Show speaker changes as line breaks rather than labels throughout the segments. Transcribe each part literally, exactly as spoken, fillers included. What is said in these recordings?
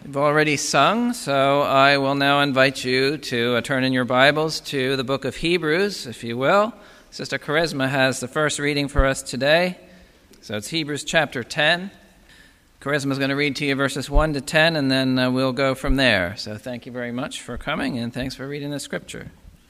We've already sung, so I will now invite you to uh, turn in your Bibles to the book of Hebrews, if you will. Sister Charisma has the first reading for us today. So it's Hebrews chapter ten. Charisma is going to read to you verses one to ten, and then uh, we'll go from there. So thank you very much for coming, and thanks for reading the scripture.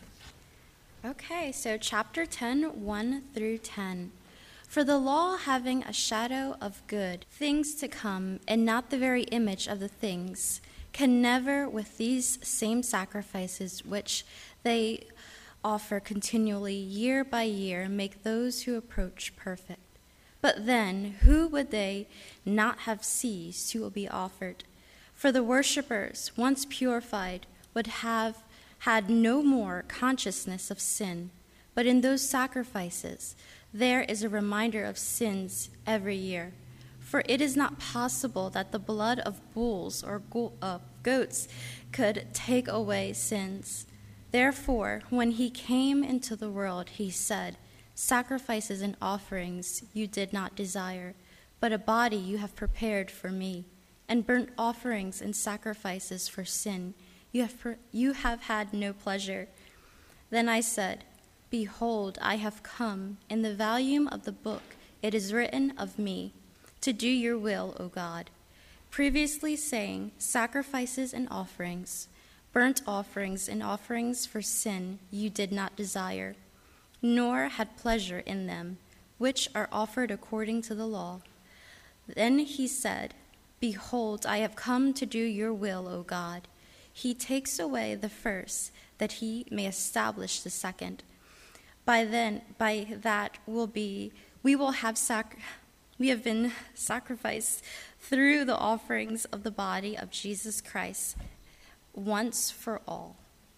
Okay, so chapter ten, one through ten. For the law, having a shadow of good things to come, and not the very image of the things, can never, with these same sacrifices which they offer continually year by year, make those who approach perfect. But then, who would they not have ceased who will be offered? For the worshippers, once purified, would have had no more consciousness of sin. But in those sacrifices, there is a reminder of sins every year. For it is not possible that the blood of bulls or go- uh, goats could take away sins. Therefore, when he came into the world, he said, "Sacrifices and offerings you did not desire, but a body you have prepared for me. And burnt offerings and sacrifices for sin you have, per- you have had no pleasure." Then I said, "Behold, I have come. In the volume of the book it is written of me, to do your will, O God." Previously saying, "Sacrifices and offerings, burnt offerings and offerings for sin you did not desire, nor had pleasure in them, which are offered according to the law." Then he said, "Behold, I have come to do your will, O God." He takes away the first, that he may establish the second. By then, by that will be, we will have sac- we have been sacrificed through the offerings of the body of Jesus Christ once for all.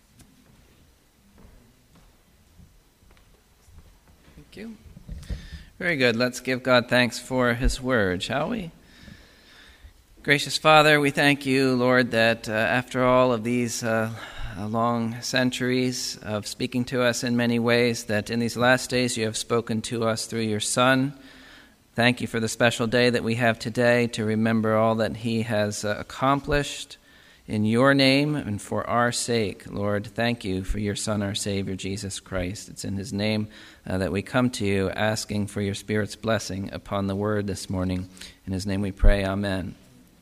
Thank you. Very good. Let's give God thanks for his word, shall we? Gracious Father, we thank you, Lord, that uh, after all of these uh, long centuries of speaking to us in many ways, that in these last days you have spoken to us through your Son. Thank you for the special day that we have today to remember all that he has uh, accomplished in your name and for our sake. Lord, thank you for your Son, our Savior, Jesus Christ. It's in his name uh, that we come to you asking for your Spirit's blessing upon the word this morning. In his name we pray, amen.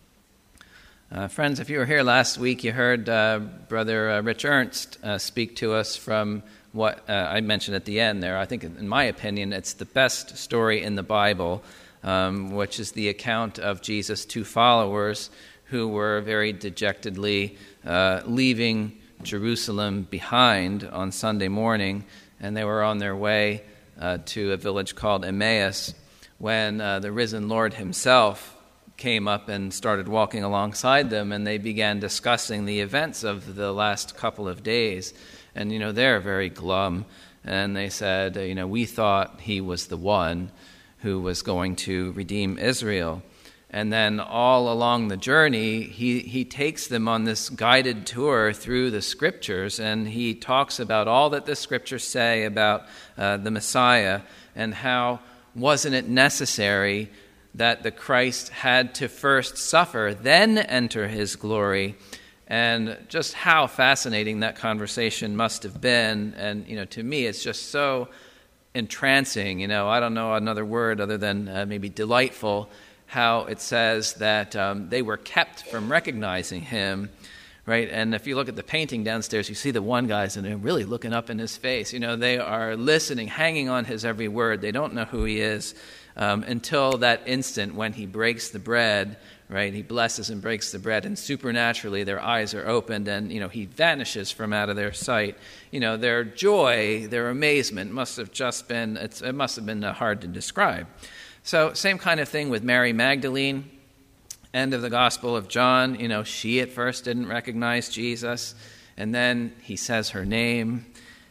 Uh, friends, if you were here last week, you heard uh, Brother uh, Rich Ernst uh, speak to us from what uh, I mentioned at the end there. I think, in my opinion, it's the best story in the Bible, um, which is the account of Jesus' two followers who were very dejectedly uh, leaving Jerusalem behind on Sunday morning, and they were on their way uh, to a village called Emmaus when uh, the risen Lord himself came up and started walking alongside them, and they began discussing the events of the last couple of days. And, you know, they're very glum, and they said, you know, we thought he was the one who was going to redeem Israel. And then all along the journey, he, he takes them on this guided tour through the Scriptures, and he talks about all that the Scriptures say about uh, the Messiah, and how wasn't it necessary that the Christ had to first suffer, then enter his glory. And just how fascinating that conversation must have been. And, you know, to me, it's just so entrancing. You know, I don't know another word other than uh, maybe delightful, how it says that um, they were kept from recognizing him, right? And if you look at the painting downstairs, you see the one guy's and they're really looking up in his face. You know, they are listening, hanging on his every word. They don't know who he is. Um, until that instant when he breaks the bread, right? He blesses and breaks the bread, and supernaturally their eyes are opened, and, you know, he vanishes from out of their sight. You know, their joy, their amazement must have just been, it's, it must have been hard to describe. So same kind of thing with Mary Magdalene, end of the Gospel of John. You know, she at first didn't recognize Jesus, and then he says her name,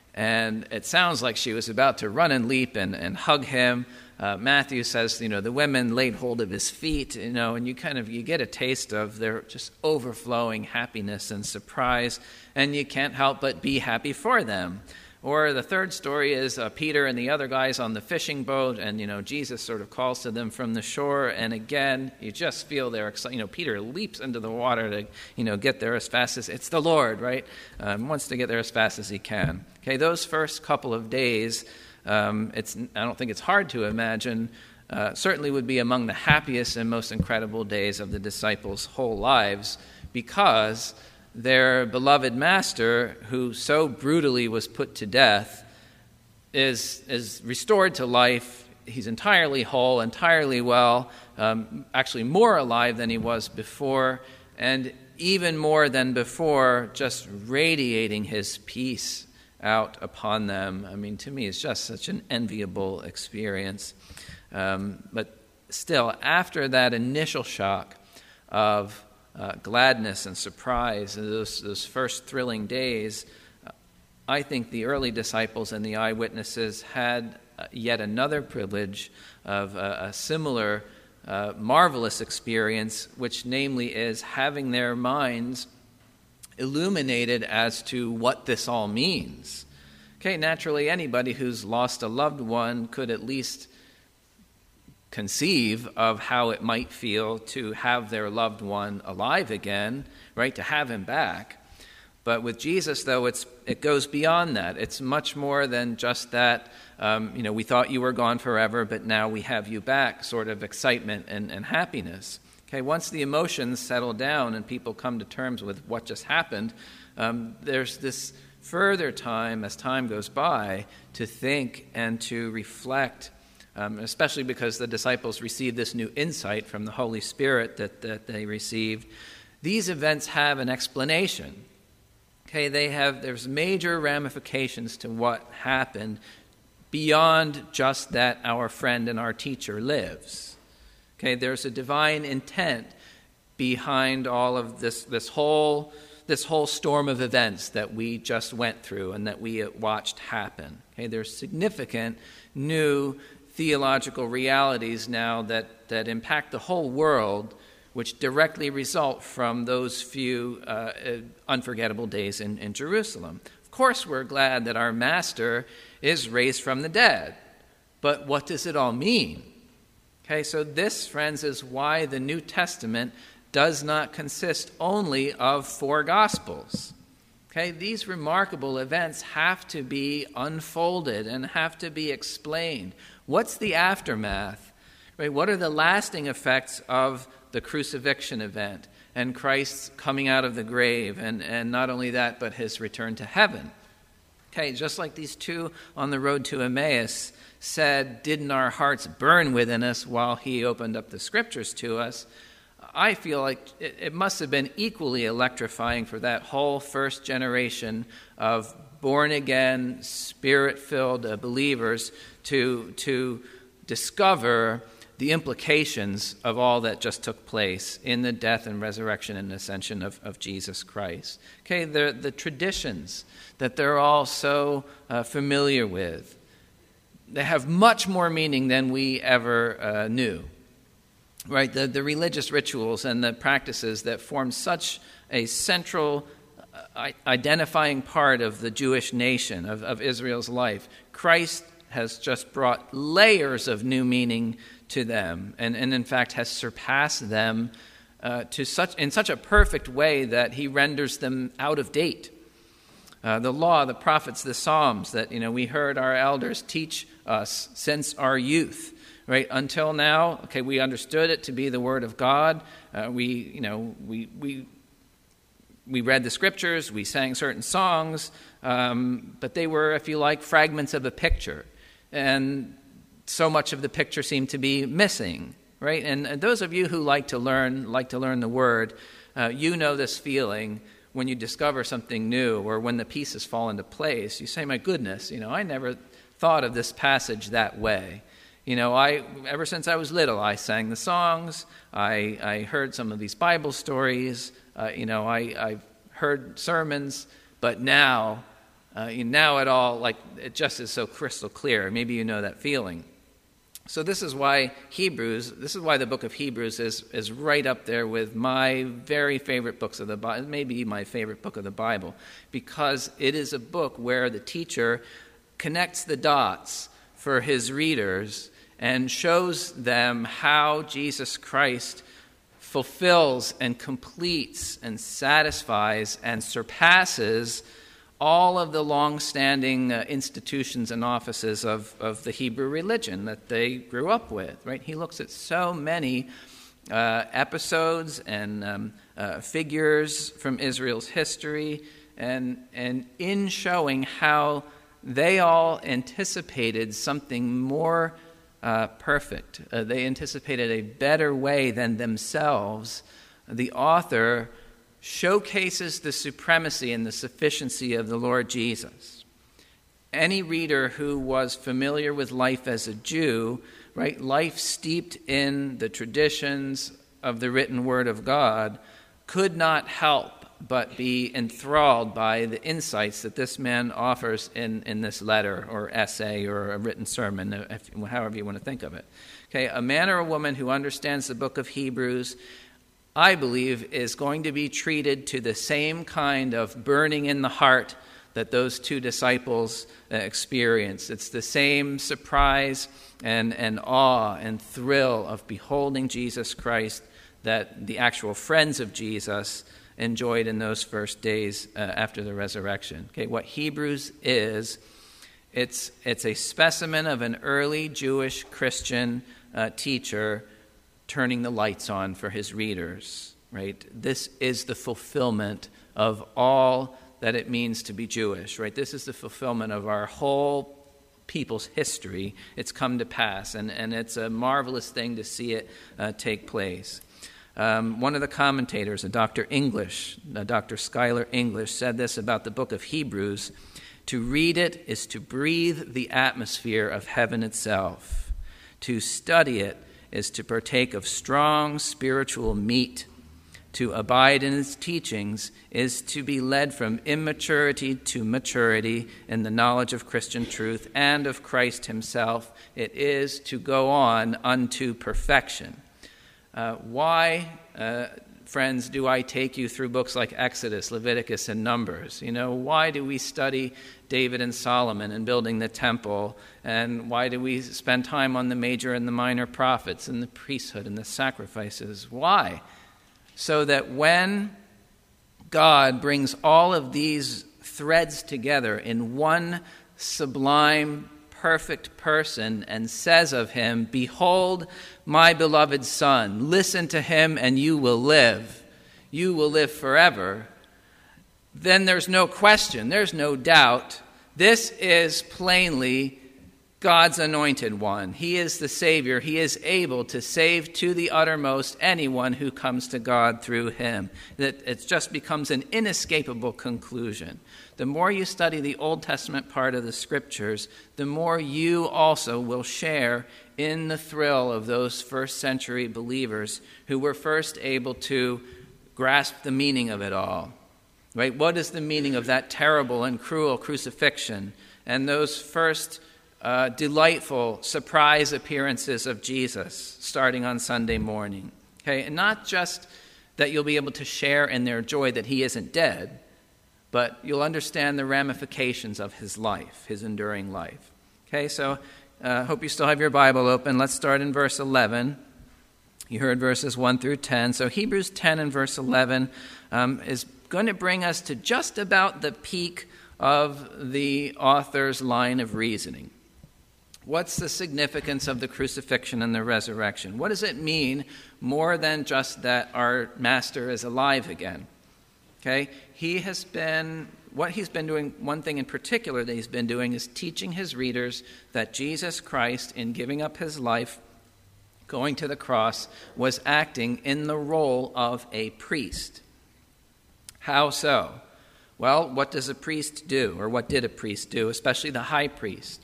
and it sounds like she was about to run and leap and, and hug him. Uh, Matthew says, you know, the women laid hold of his feet, you know, and you kind of, you get a taste of their just overflowing happiness and surprise, and you can't help but be happy for them. Or the third story is uh, Peter and the other guys on the fishing boat, and, you know, Jesus sort of calls to them from the shore, and again, you just feel they're excited. You know, Peter leaps into the water to, you know, get there as fast as, it's the Lord, right? Um, wants to get there as fast as he can. Okay, those first couple of days, um, it's I don't think it's hard to imagine, uh, certainly would be among the happiest and most incredible days of the disciples' whole lives, because their beloved master, who so brutally was put to death, is is restored to life. He's entirely whole, entirely well, um, actually more alive than he was before, and even more than before, just radiating his peace out upon them. I mean, to me, it's just such an enviable experience. Um, but still, after that initial shock of Uh, gladness and surprise, and those, those first thrilling days, uh, I think the early disciples and the eyewitnesses had uh, yet another privilege of uh, a similar uh, marvelous experience, which namely is having their minds illuminated as to what this all means. Okay, naturally, anybody who's lost a loved one could at least conceive of how it might feel to have their loved one alive again, right, to have him back. But with Jesus, though, it's it goes beyond that. It's much more than just that, um, you know, we thought you were gone forever, but now we have you back sort of excitement and, and happiness. Okay, once the emotions settle down and people come to terms with what just happened, um, there's this further time, as time goes by, to think and to reflect, Um, especially because the disciples received this new insight from the Holy Spirit that, that they received. These events have an explanation. Okay, they have, there's major ramifications to what happened beyond just that our friend and our teacher lives. Okay, there's a divine intent behind all of this, this whole this whole storm of events that we just went through and that we watched happen. Okay, there's significant new theological realities now that, that impact the whole world, which directly result from those few uh, unforgettable days in, in Jerusalem. Of course, we're glad that our Master is raised from the dead, but what does it all mean? Okay, so this, friends, is why the New Testament does not consist only of four Gospels. Okay, these remarkable events have to be unfolded and have to be explained. What's the aftermath? Right? What are the lasting effects of the crucifixion event and Christ's coming out of the grave, and, and not only that, but his return to heaven? Okay, just like these two on the road to Emmaus said, didn't our hearts burn within us while he opened up the scriptures to us? I feel like it, it must have been equally electrifying for that whole first generation of born-again, spirit-filled uh, believers to, to discover the implications of all that just took place in the death and resurrection and ascension of, of Jesus Christ. Okay, the, the traditions that they're all so uh, familiar with, they have much more meaning than we ever uh, knew. Right, the, the religious rituals and the practices that form such a central uh, identifying part of the Jewish nation, of, of Israel's life, Christ has just brought layers of new meaning to them, and, and in fact has surpassed them uh, to such in such a perfect way that he renders them out of date. Uh, the law, the prophets, the Psalms that you know we heard our elders teach us since our youth. Right, until now, okay, we understood it to be the Word of God. Uh, we, you know, we we we read the Scriptures, we sang certain songs, um, but they were, if you like, fragments of a picture, and so much of the picture seemed to be missing. Right, and, and those of you who like to learn, like to learn the Word, uh, you know this feeling when you discover something new, or when the pieces fall into place. You say, "My goodness, you know, I never thought of this passage that way." You know, I ever since I was little, I sang the songs, I, I heard some of these Bible stories, uh, you know, I, I've heard sermons, but now, uh, now it all, like, it just is so crystal clear. Maybe you know that feeling. So this is why Hebrews, this is why the book of Hebrews is, is right up there with my very favorite books of the Bible, maybe my favorite book of the Bible, because it is a book where the teacher connects the dots for his readers and shows them how Jesus Christ fulfills and completes and satisfies and surpasses all of the long-standing uh, institutions and offices of, of the Hebrew religion that they grew up with, right? He looks at so many uh, episodes and um, uh, figures from Israel's history, and, and in showing how they all anticipated something more uh, perfect. Uh, they anticipated a better way than themselves. The author showcases the supremacy and the sufficiency of the Lord Jesus. Any reader who was familiar with life as a Jew, right, life steeped in the traditions of the written word of God, could not help but be enthralled by the insights that this man offers in, in this letter or essay or a written sermon, if, however you want to think of it. Okay, a man or a woman who understands the book of Hebrews, I believe, is going to be treated to the same kind of burning in the heart that those two disciples uh, experienced. It's the same surprise and, and awe and thrill of beholding Jesus Christ that the actual friends of Jesus enjoyed in those first days uh, after the resurrection. Okay, what Hebrews is, it's it's a specimen of an early Jewish Christian uh, teacher turning the lights on for his readers, right? This is the fulfillment of all that it means to be Jewish, right? This is the fulfillment of our whole people's history. It's come to pass, and, and it's a marvelous thing to see it uh, take place. Um, one of the commentators, a Doctor English, uh, Doctor Schuyler English, said this about the book of Hebrews: to read it is to breathe the atmosphere of heaven itself. To study it is to partake of strong spiritual meat. To abide in its teachings is to be led from immaturity to maturity in the knowledge of Christian truth and of Christ himself. It is to go on unto perfection. Uh, why, uh, friends, do I take you through books like Exodus, Leviticus, and Numbers? You know, why do we study David and Solomon and building the temple? And why do we spend time on the major and the minor prophets and the priesthood and the sacrifices? Why? So that when God brings all of these threads together in one sublime, perfect person and says of him, "Behold, my beloved Son, listen to him and you will live. You will live forever," then there's no question, there's no doubt. This is plainly God's anointed one. He is the Savior. He is able to save to the uttermost anyone who comes to God through him. That it just becomes an inescapable conclusion. The more you study the Old Testament part of the Scriptures, the more you also will share in the thrill of those first century believers who were first able to grasp the meaning of it all. Right? What is the meaning of that terrible and cruel crucifixion and those first uh, delightful surprise appearances of Jesus starting on Sunday morning? Okay, and not just that you'll be able to share in their joy that he isn't dead, but you'll understand the ramifications of his life, his enduring life. Okay, so I uh, hope you still have your Bible open. Let's start in verse eleven. You heard verses one through ten. So Hebrews ten and verse eleven um, is going to bring us to just about the peak of the author's line of reasoning. What's the significance of the crucifixion and the resurrection? What does it mean more than just that our master is alive again? Okay, he has been, what he's been doing, one thing in particular that he's been doing is teaching his readers that Jesus Christ, in giving up his life, going to the cross, was acting in the role of a priest. How so? Well, what does a priest do, or what did a priest do, especially the high priest?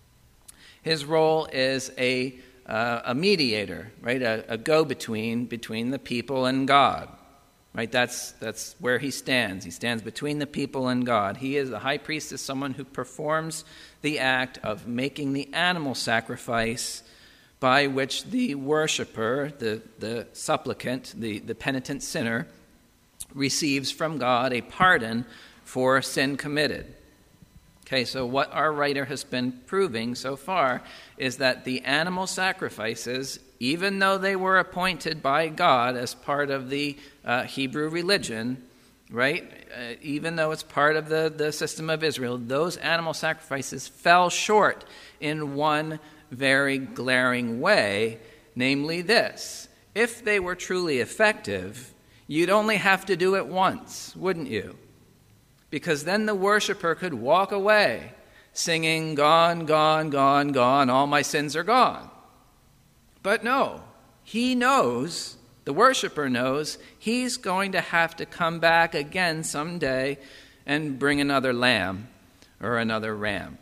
His role is a, uh, a mediator, right, a, a go-between between the people and God. Right, that's that's where he stands. He stands between the people and God. He is the high priest is someone who performs the act of making the animal sacrifice by which the worshiper, the, the supplicant, the, the penitent sinner, receives from God a pardon for sin committed. Okay, so what our writer has been proving so far is that the animal sacrifices, even though they were appointed by God as part of the uh, Hebrew religion, right, uh, even though it's part of the, the system of Israel, those animal sacrifices fell short in one very glaring way, namely this: if they were truly effective, you'd only have to do it once, wouldn't you? Because then the worshiper could walk away singing, "Gone, gone, gone, gone, all my sins are gone." But no, he knows, the worshiper knows, he's going to have to come back again someday and bring another lamb or another ram.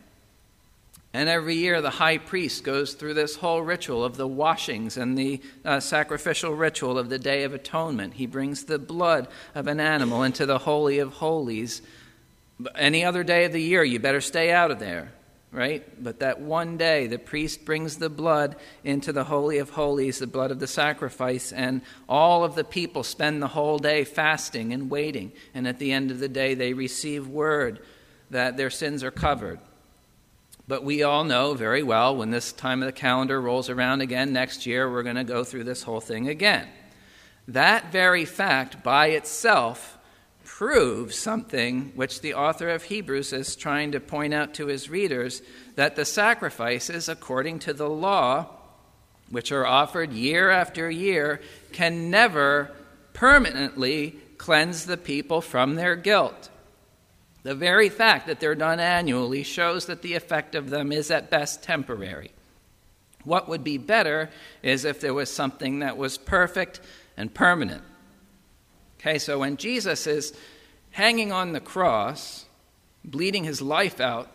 And every year the high priest goes through this whole ritual of the washings and the uh, sacrificial ritual of the Day of Atonement. He brings the blood of an animal into the Holy of Holies. Any other day of the year, you better stay out of there, right? But that one day, the priest brings the blood into the Holy of Holies, the blood of the sacrifice, and all of the people spend the whole day fasting and waiting. And at the end of the day, they receive word that their sins are covered. But we all know very well when this time of the calendar rolls around again next year, we're going to go through this whole thing again. That very fact by itself proves something which the author of Hebrews is trying to point out to his readers, that the sacrifices, according to the law, which are offered year after year, can never permanently cleanse the people from their guilt. The very fact that they're done annually shows that the effect of them is at best temporary. What would be better is if there was something that was perfect and permanent. Okay, so when Jesus is hanging on the cross, bleeding his life out,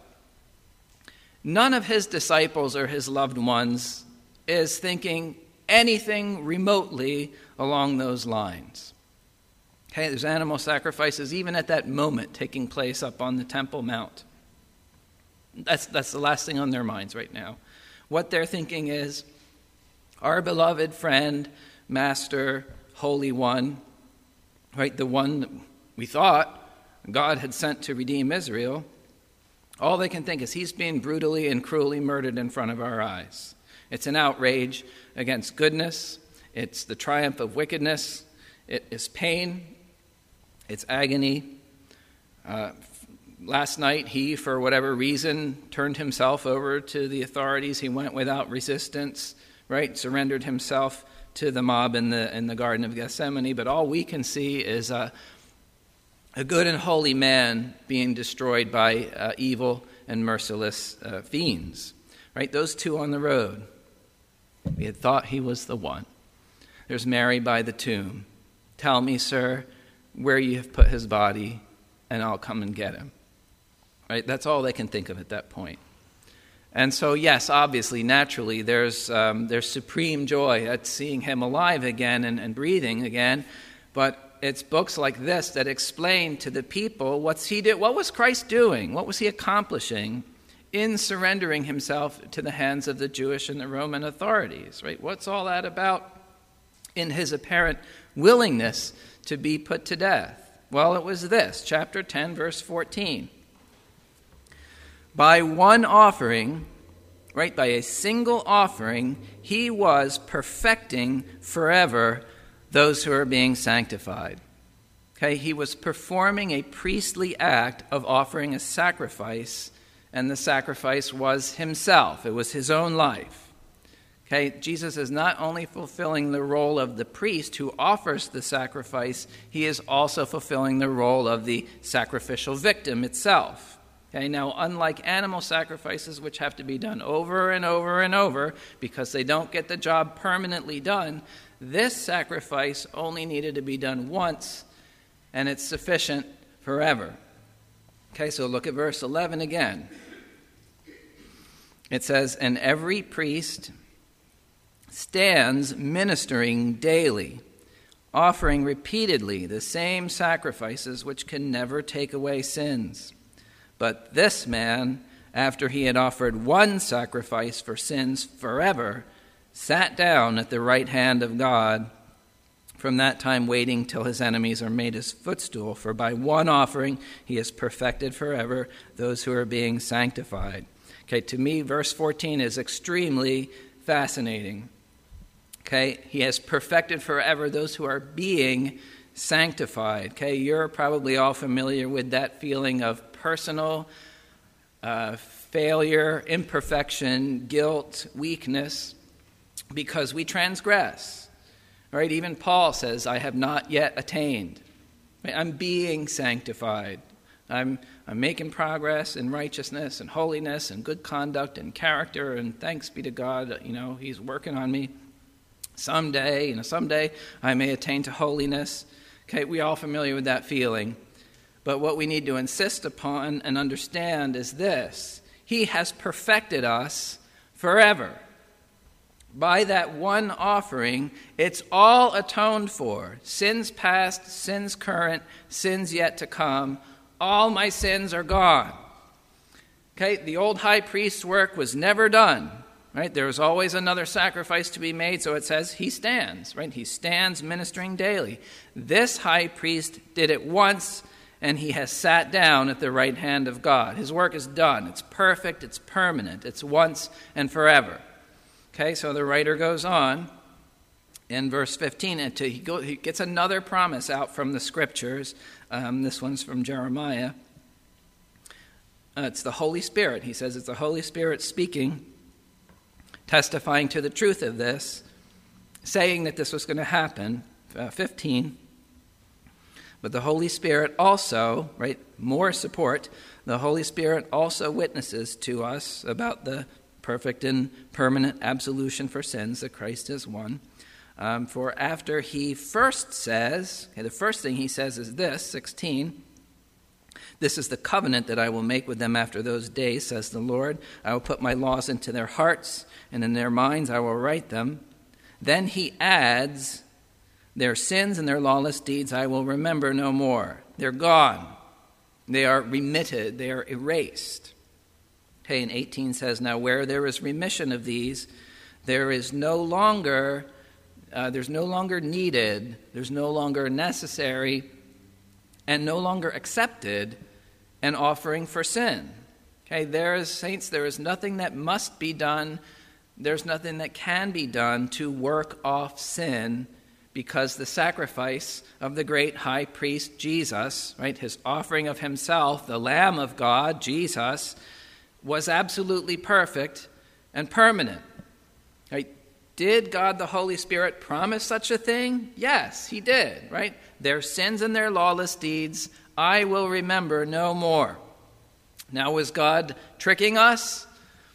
none of his disciples or his loved ones is thinking anything remotely along those lines. Okay, there's animal sacrifices even at that moment taking place up on the Temple Mount. That's, that's the last thing on their minds right now. What they're thinking is, our beloved friend, Master, Holy One, right, the one that we thought God had sent to redeem Israel, all they can think is he's being brutally and cruelly murdered in front of our eyes. It's an outrage against goodness. It's the triumph of wickedness. It is pain. It's agony. Uh, last night, he, for whatever reason, turned himself over to the authorities. He went without resistance, right? Surrendered himself to the mob in the in the Garden of Gethsemane. But all we can see is a, a good and holy man being destroyed by uh, evil and merciless uh, fiends, right? Those two on the road. We had thought he was the one. There's Mary by the tomb. Tell me, sir, where you have put his body, and I'll come and get him. Right? That's all they can think of at that point. And so, yes, obviously, naturally, there's um, there's supreme joy at seeing him alive again and, and breathing again. But it's books like this that explain to the people what's he did, what was Christ doing, what was he accomplishing in surrendering himself to the hands of the Jewish and the Roman authorities. Right? What's all that about in his apparent willingness to be put to death? Well, it was this, chapter ten, verse fourteen. By one offering, right, by a single offering, he was perfecting forever those who are being sanctified. Okay, he was performing a priestly act of offering a sacrifice, and the sacrifice was himself. It was his own life. Okay, Jesus is not only fulfilling the role of the priest who offers the sacrifice, he is also fulfilling the role of the sacrificial victim itself. Okay, now, unlike animal sacrifices, which have to be done over and over and over because they don't get the job permanently done, this sacrifice only needed to be done once, and it's sufficient forever. Okay, so look at verse eleven again. It says, "And every priest stands ministering daily, offering repeatedly the same sacrifices which can never take away sins. But this man, after he had offered one sacrifice for sins forever, sat down at the right hand of God, from that time waiting till his enemies are made his footstool. For by one offering he has perfected forever those who are being sanctified. Okay, to me, verse fourteen is extremely fascinating. Okay, he has perfected forever those who are being sanctified. Okay, you're probably all familiar with that feeling of personal uh, failure, imperfection, guilt, weakness, because we transgress. Right? Even Paul says, I have not yet attained. Right? I'm being sanctified. I'm, I'm making progress in righteousness and holiness and good conduct and character, and thanks be to God, you know, he's working on me. Someday, you know, someday I may attain to holiness. Okay, we all familiar with that feeling. But what we need to insist upon and understand is this. He has perfected us forever. By that one offering, it's all atoned for. Sins past, sins current, sins yet to come. All my sins are gone. Okay, the old high priest's work was never done. Right? There was always another sacrifice to be made, so it says he stands. Right? He stands ministering daily. This high priest did it once, and he has sat down at the right hand of God. His work is done. It's perfect. It's permanent. It's once and forever. Okay, so the writer goes on in verse fifteen, and to, he, go, he gets another promise out from the scriptures. Um, this one's from Jeremiah. Uh, it's the Holy Spirit. He says it's the Holy Spirit speaking, testifying to the truth of this, saying that this was going to happen. Uh, fifteen. But the Holy Spirit also, right, more support, the Holy Spirit also witnesses to us about the perfect and permanent absolution for sins that Christ has won. Um, for after he first says, okay, the first thing he says is this, sixteen, this is the covenant that I will make with them after those days, says the Lord. I will put my laws into their hearts, and in their minds I will write them. Then he adds, their sins and their lawless deeds I will remember no more. They're gone. They are remitted. They are erased. Okay, and eighteen says, now where there is remission of these, there is no longer, uh, there's no longer needed, there's no longer necessary, and no longer accepted an offering for sin. Okay, there is, saints, there is nothing that must be done, there's nothing that can be done to work off sin, because the sacrifice of the great high priest Jesus, right, his offering of himself, the Lamb of God, Jesus, was absolutely perfect and permanent. Right? Did God the Holy Spirit promise such a thing? Yes, he did, right? Their sins and their lawless deeds I will remember no more. Now, was God tricking us?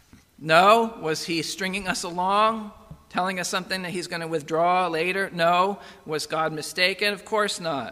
No. Was he stringing us along, telling us something that he's going to withdraw later? No. Was God mistaken? Of course not.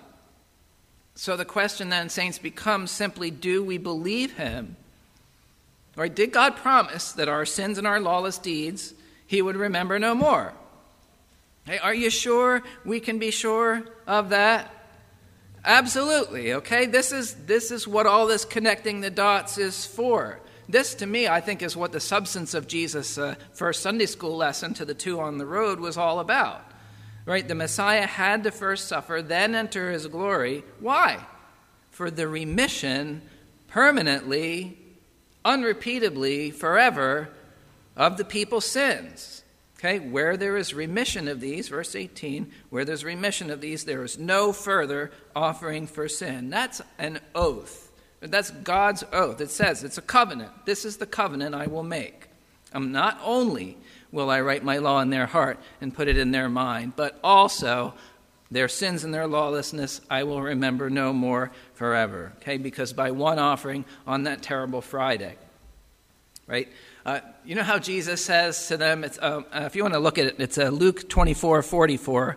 So the question then, saints, becomes simply, do we believe him? Right? Did God promise that our sins and our lawless deeds he would remember no more? Hey, are you sure we can be sure of that? Absolutely, okay? This is this is what all this connecting the dots is for. This, to me, I think, is what the substance of Jesus' uh, first Sunday school lesson to the two on the road was all about. Right? The Messiah had to first suffer, then enter his glory. Why? For the remission permanently, unrepeatably, forever, of the people's sins. Okay, where there is remission of these, verse eighteen, where there's remission of these, there is no further offering for sin. That's an oath. That's God's oath. It says it's a covenant. This is the covenant I will make. Um, not only will I write my law in their heart and put it in their mind, but also their sins and their lawlessness I will remember no more forever. Okay, because by one offering on that terrible Friday, right? Uh, you know how Jesus says to them, it's, uh, if you want to look at it, it's uh, Luke twenty-four forty-four.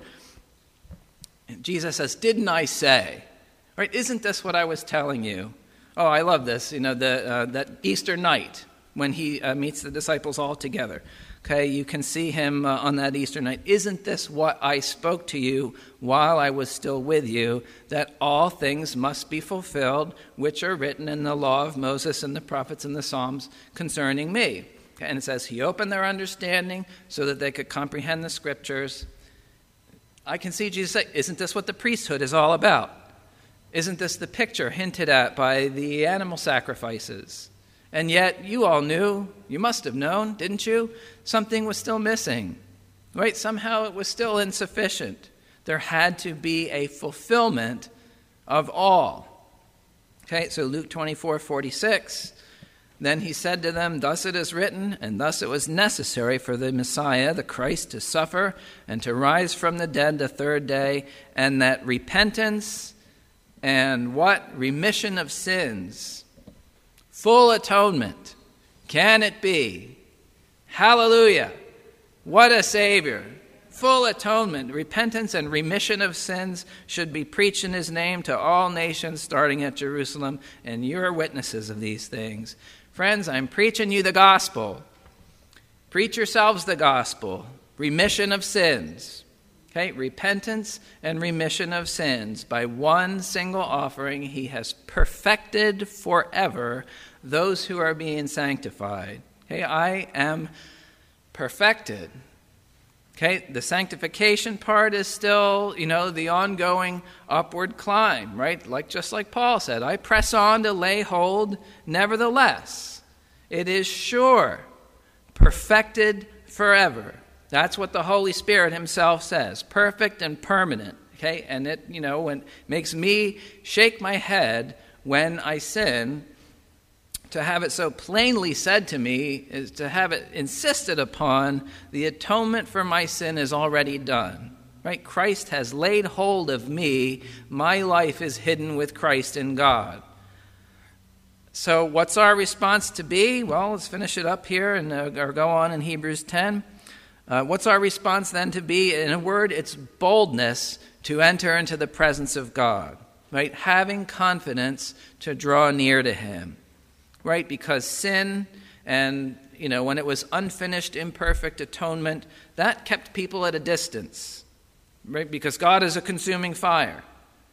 Jesus says, didn't I say? Right? Isn't this what I was telling you? Oh, I love this. You know, the uh, that Easter night when he uh, meets the disciples all together. Okay, you can see him uh, on that Easter night. Isn't this what I spoke to you while I was still with you, that all things must be fulfilled, which are written in the law of Moses and the prophets and the Psalms concerning me? And it says he opened their understanding so that they could comprehend the scriptures. I can see Jesus say, isn't this what the priesthood is all about? Isn't this the picture hinted at by the animal sacrifices? And yet you all knew, you must have known, didn't you? Something was still missing, right? Somehow it was still insufficient. There had to be a fulfillment of all. Okay, so Luke twenty-four forty-six. Then he said to them, thus it is written, and thus it was necessary for the Messiah, the Christ, to suffer and to rise from the dead the third day, and that repentance and what? Remission of sins, full atonement, can it be? Hallelujah! What a Savior! Full atonement, repentance and remission of sins should be preached in his name to all nations, starting at Jerusalem, and you're witnesses of these things. Friends, I'm preaching you the gospel. Preach yourselves the gospel. Remission of sins. Okay, repentance and remission of sins. By one single offering, he has perfected forever those who are being sanctified. Okay, I am perfected. Okay, the sanctification part is still, you know, the ongoing upward climb, right? Like just like Paul said, I press on to lay hold, nevertheless. It is sure, perfected forever. That's what the Holy Spirit himself says, perfect and permanent. Okay, and it, you know, when makes me shake my head when I sin. To have it so plainly said to me is to have it insisted upon, the atonement for my sin is already done. Right? Christ has laid hold of me. My life is hidden with Christ in God. So what's our response to be? Well, let's finish it up here and uh, or go on in Hebrews ten. Uh, what's our response then to be? In a word, it's boldness to enter into the presence of God. Right? Having confidence to draw near to him. Right, because sin and, you know, when it was unfinished, imperfect atonement, that kept people at a distance, right, because God is a consuming fire.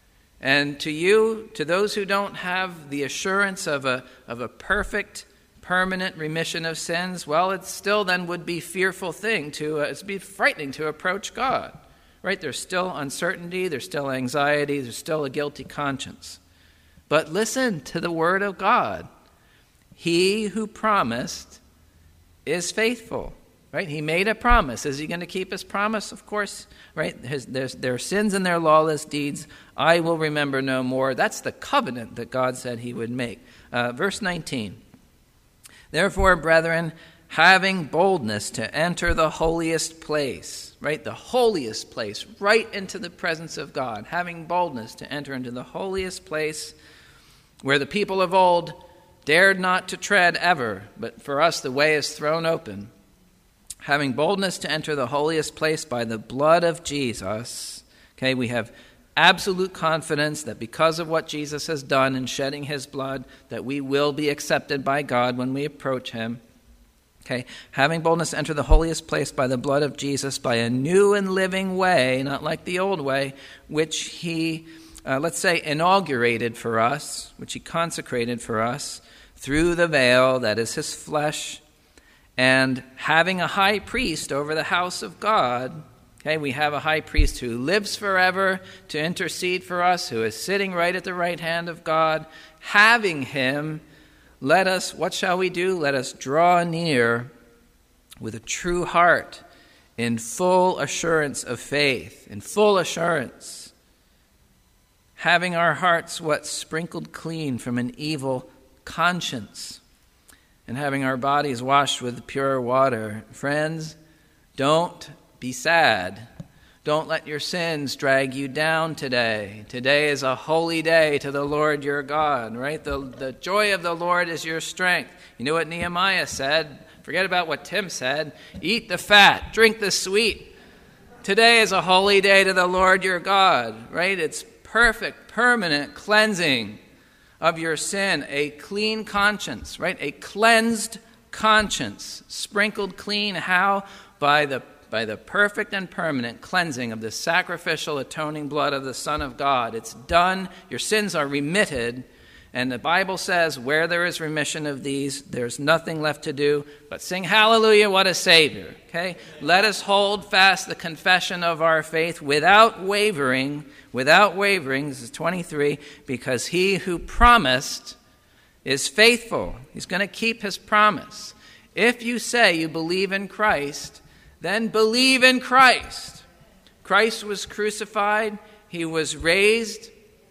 And to you, to those who don't have the assurance of a of a perfect, permanent remission of sins, well, it still then would be a fearful thing to, uh, it'd be frightening to approach God, right? There's still uncertainty, there's still anxiety, there's still a guilty conscience. But listen to the word of God. He who promised is faithful, right? He made a promise. Is he going to keep his promise? Of course, right? His, there's, their sins and their lawless deeds, I will remember no more. That's the covenant that God said he would make. Uh, verse nineteen. Therefore, brethren, having boldness to enter the holiest place, right? The holiest place, right into the presence of God. Having boldness to enter into the holiest place where the people of old dared not to tread ever, but for us the way is thrown open. Having boldness to enter the holiest place by the blood of Jesus. Okay, we have absolute confidence that because of what Jesus has done in shedding his blood, that we will be accepted by God when we approach him. Okay, having boldness to enter the holiest place by the blood of Jesus, by a new and living way, not like the old way, which he, uh, let's say, inaugurated for us, which he consecrated for us, through the veil, that is his flesh, and having a high priest over the house of God. Okay, we have a high priest who lives forever to intercede for us, who is sitting right at the right hand of God. Having him, let us, what shall we do? Let us draw near with a true heart, in full assurance of faith, in full assurance. Having our hearts, what, sprinkled clean from an evil conscience, and having our bodies washed with pure water. Friends, don't be sad. Don't let your sins drag you down today. Today is a holy day to the Lord your God, right? The, the joy of the Lord is your strength. You know what Nehemiah said? Forget about what Tim said. Eat the fat, drink the sweet. Today is a holy day to the Lord your God, right? It's perfect, permanent cleansing of your sin, a clean conscience, right? A cleansed conscience, sprinkled clean. How? By the by the perfect and permanent cleansing of the sacrificial atoning blood of the Son of God. It's done. Your sins are remitted. And the Bible says, where there is remission of these, there's nothing left to do but sing hallelujah, what a Savior. Okay? Let us hold fast the confession of our faith without wavering, without wavering, this is twenty-three, because he who promised is faithful. He's going to keep his promise. If you say you believe in Christ, then believe in Christ. Christ was crucified, he was raised,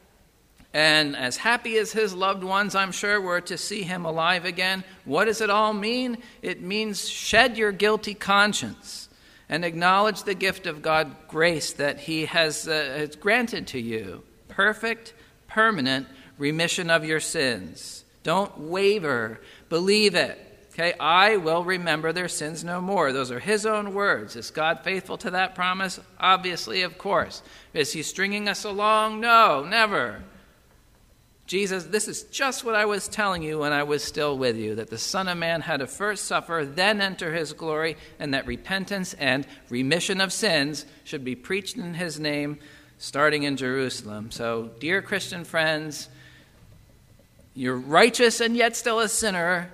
and as happy as his loved ones, I'm sure, were to see him alive again, what does it all mean? It means shed your guilty conscience and acknowledge the gift of God's grace that he has, uh, has granted to you. Perfect, permanent remission of your sins. Don't waver. Believe it. Okay, I will remember their sins no more. Those are his own words. Is God faithful to that promise? Obviously, of course. Is he stringing us along? No, never. Jesus, this is just what I was telling you when I was still with you, that the Son of Man had to first suffer, then enter his glory, and that repentance and remission of sins should be preached in his name, starting in Jerusalem. So, dear Christian friends, you're righteous and yet still a sinner.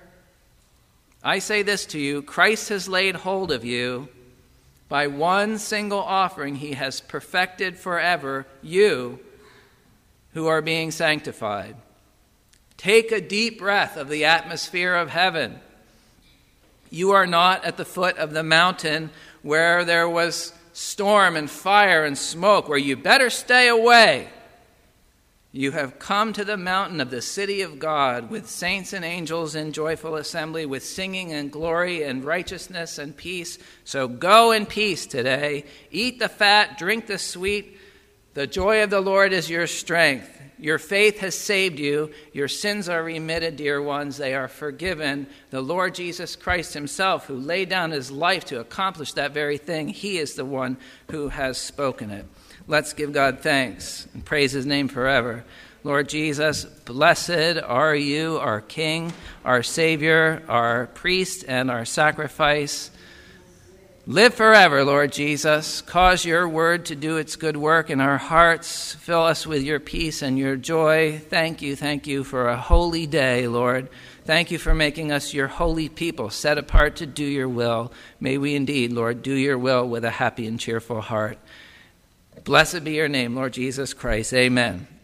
I say this to you, Christ has laid hold of you. By one single offering, he has perfected forever you who are being sanctified. Take a deep breath of the atmosphere of heaven. You are not at the foot of the mountain where there was storm and fire and smoke, where you better stay away. You have come to the mountain of the city of God with saints and angels in joyful assembly, with singing and glory and righteousness and peace. So go in peace today. Eat the fat, drink the sweet. The joy of the Lord is your strength. Your faith has saved you. Your sins are remitted, dear ones. They are forgiven. The Lord Jesus Christ himself, who laid down his life to accomplish that very thing, he is the one who has spoken it. Let's give God thanks and praise his name forever. Lord Jesus, blessed are you, our King, our Savior, our priest, and our sacrifice. Live forever, Lord Jesus. Cause your word to do its good work in our hearts. Fill us with your peace and your joy. Thank you, thank you for a holy day, Lord. Thank you for making us your holy people, set apart to do your will. May we indeed, Lord, do your will with a happy and cheerful heart. Blessed be your name, Lord Jesus Christ. Amen.